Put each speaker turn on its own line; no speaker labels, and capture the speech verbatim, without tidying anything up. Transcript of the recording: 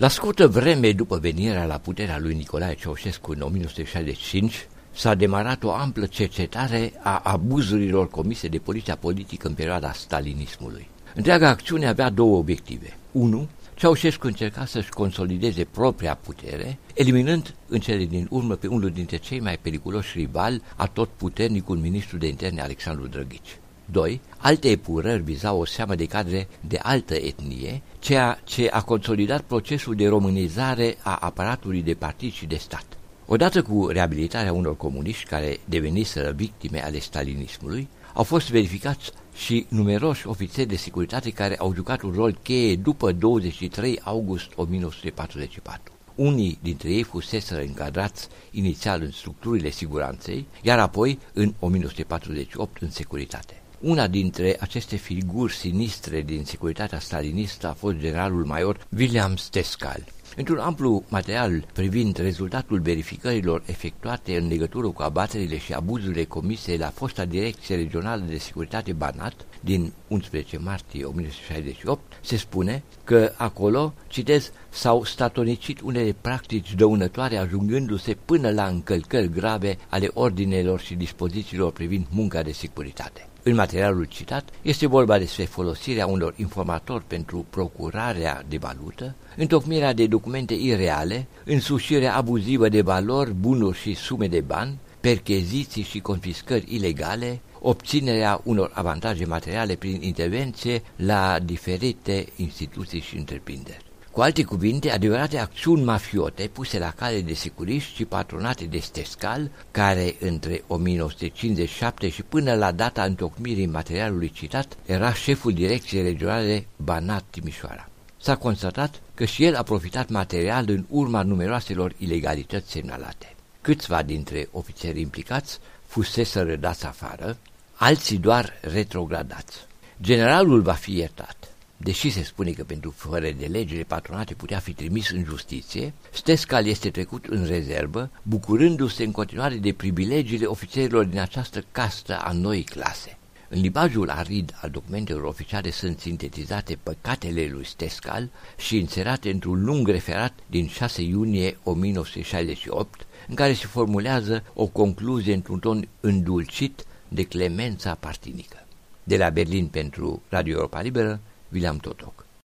La scurtă vreme după venirea la puterea lui Nicolae Ceaușescu în o mie nouă sute șaizeci și cinci, s-a demarat o amplă cercetare a abuzurilor comise de poliția politică în perioada stalinismului. Întreaga acțiune avea două obiective. unu. Ceaușescu încerca să-și consolideze propria putere, eliminând în cele din urmă pe unul dintre cei mai periculoși rivali, atotputernicul ministru de interne Alexandru Drăghici. doi. Alte epurări vizau o seamă de cadre de altă etnie, ceea ce a consolidat procesul de românizare a aparatului de partid și de stat. Odată cu reabilitarea unor comuniști care deveniseră victime ale stalinismului, au fost verificați și numeroși ofițeri de securitate care au jucat un rol cheie după douăzeci și trei august o mie nouă sute patruzeci și patru. Unii dintre ei fuseseră încadrați inițial în structurile siguranței, iar apoi în o mie nouă sute patruzeci și opt în securitate. Una dintre aceste figuri sinistre din securitatea stalinistă a fost generalul major William Stescal. Într-un amplu material privind rezultatul verificărilor efectuate în legătură cu abaterile și abuzurile comise la fosta Direcție Regională de Securitate Banat din unsprezece martie o mie nouă sute șaizeci și opt, se spune că acolo, citez, s-au statonicit unele practici dăunătoare ajungându-se până la încălcări grave ale ordinelor și dispozițiilor privind munca de securitate. În materialul citat este vorba despre folosirea unor informatori pentru procurarea de valută, întocmirea de documente ireale, însușirea abuzivă de valori, bunuri și sume de bani, percheziții și confiscări ilegale, obținerea unor avantaje materiale prin intervenție la diferite instituții și întreprinderi. Cu alte cuvinte, adevărate acțiuni mafiote puse la cale de securiști și patronate de Stescal, care între o mie nouă sute cincizeci și șapte și până la data întocmirii materialului citat era șeful Direcției Regionale Banat Timișoara. S-a constatat că și el a profitat material în urma numeroaselor ilegalități semnalate. Câțiva dintre ofițerii implicați fuseseră dați afară, alții doar retrogradați. Generalul va fi iertat. Deși se spune că pentru fără de legile patronate putea fi trimis în justiție, Stescal este trecut în rezervă, bucurându-se în continuare de privilegiile ofițerilor din această castă a noii clase. În limbajul arid al documentelor oficiale sunt sintetizate păcatele lui Stescal și inserate într-un lung referat din șase iunie o mie nouă sute șaizeci și opt, în care se formulează o concluzie într-un ton îndulcit de clemența partinică. De la Berlin pentru Radio Europa Liberă, William Totoc.